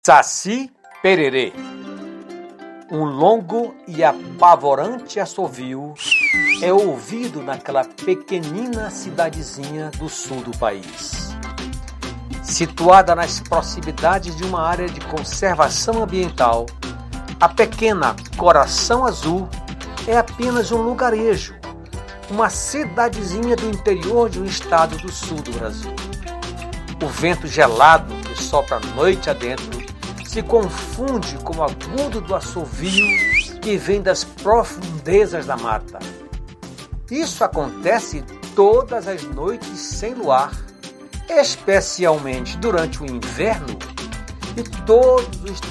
Saci Pererê. Um longo e apavorante assovio é ouvido naquela pequenina cidadezinha do sul do país. Situada nas proximidades de uma área de conservação ambiental, a pequena Coração Azul é apenas um lugarejo, uma cidadezinha do interior de um estado do sul do Brasil. O vento gelado que sopra a noite adentro se confunde com o agudo do assovio que vem das profundezas da mata. Isso acontece todas as noites sem luar, especialmente durante o inverno, e todos os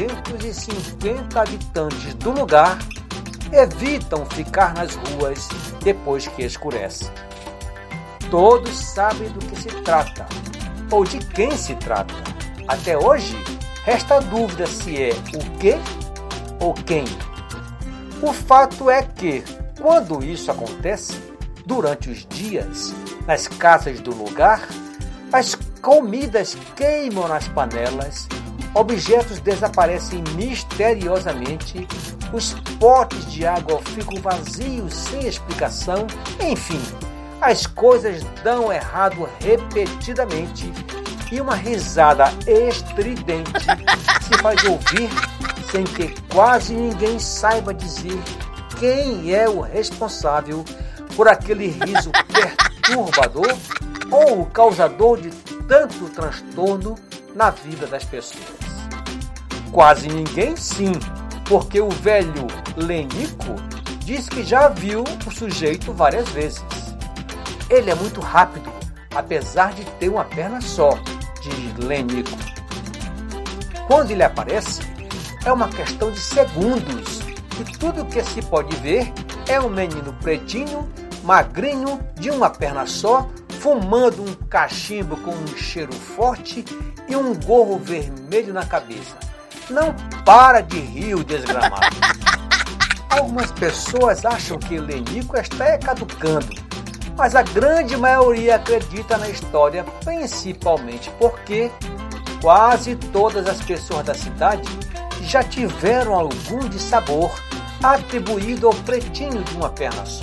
350 habitantes do lugar evitam ficar nas ruas depois que escurece. Todos sabem do que se trata, ou de quem se trata. Até hoje, resta a dúvida se é o que ou quem. O fato é que, quando isso acontece, durante os dias, nas casas do lugar, as comidas queimam nas panelas, objetos desaparecem misteriosamente, os potes de água ficam vazios sem explicação, enfim, as coisas dão errado repetidamente e uma risada estridente se faz ouvir sem que quase ninguém saiba dizer quem é o responsável por aquele riso perturbador ou o causador de tanto transtorno na vida das pessoas. Quase ninguém, sim, porque o velho Lenico diz que já viu o sujeito várias vezes. Ele é muito rápido, apesar de ter uma perna só, diz Lenico. Quando ele aparece, é uma questão de segundos, e tudo que se pode ver é um menino pretinho, magrinho, de uma perna só, fumando um cachimbo com um cheiro forte e um gorro vermelho na cabeça. Não para de rir, o desgramado. Algumas pessoas acham que Lenico está caducando, mas a grande maioria acredita na história, principalmente porque quase todas as pessoas da cidade já tiveram algum dissabor atribuído ao pretinho de uma perna só.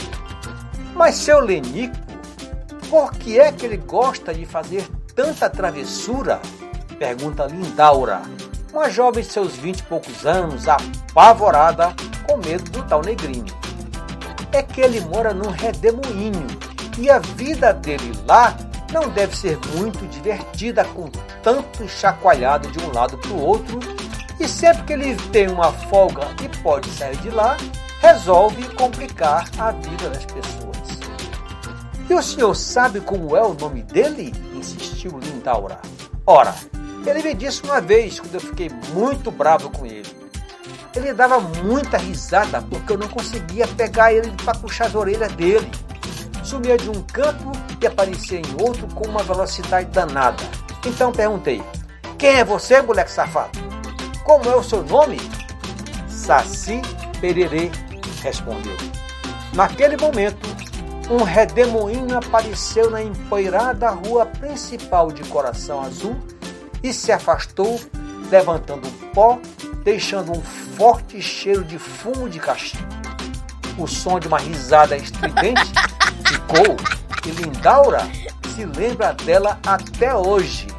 Mas seu Lenico, por que é que ele gosta de fazer tanta travessura? Pergunta Lindaura, uma jovem de seus 20 e poucos anos, apavorada com medo do tal negrinho. É que ele mora num redemoinho e a vida dele lá não deve ser muito divertida com tanto chacoalhado de um lado para o outro, e sempre que ele tem uma folga e pode sair de lá, resolve complicar a vida das pessoas. E o senhor sabe como é o nome dele? Insistiu Lindaura. Ora, ele me disse uma vez, quando eu fiquei muito bravo com ele. Ele dava muita risada porque eu não conseguia pegar ele para puxar as orelhas dele. Sumia de um canto e aparecia em outro com uma velocidade danada. Então perguntei, quem é você, moleque safado? Como é o seu nome? Saci Pererê, respondeu. Naquele momento, um redemoinho apareceu na empoeirada rua principal de Coração Azul e se afastou, levantando um pó, deixando um forte cheiro de fumo de cachimbo. O som de uma risada estridente ficou, e Lindaura se lembra dela até hoje.